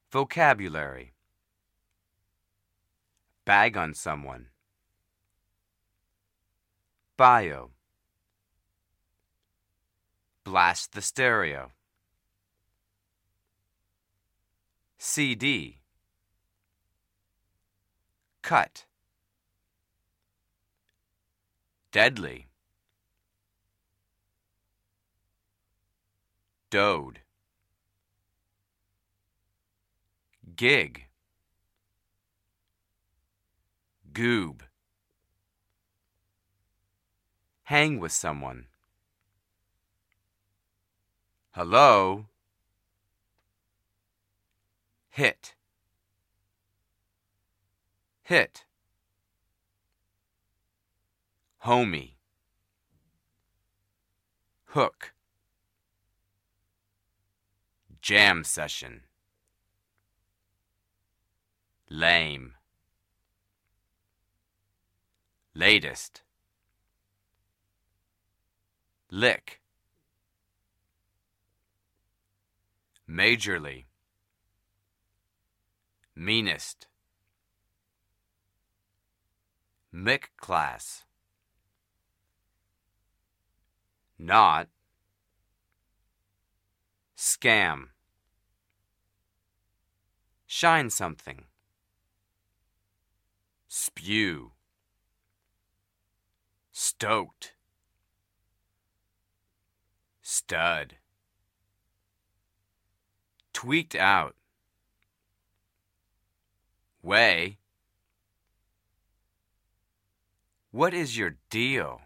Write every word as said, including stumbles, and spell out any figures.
Vocabulary. Bag on someone. Bio. Blast the stereo. C D. Cut. Deadly. Dode. Gig. Goob. Hang with someone. Hello. Hit. Hit. Homie. Hook. Jam session. Lame. Latest. Lick. Majorly. Meanest. Mick class. Not. Scam. Shine something. Spew. Stoked. Stud. Tweaked out. Way. What is your deal?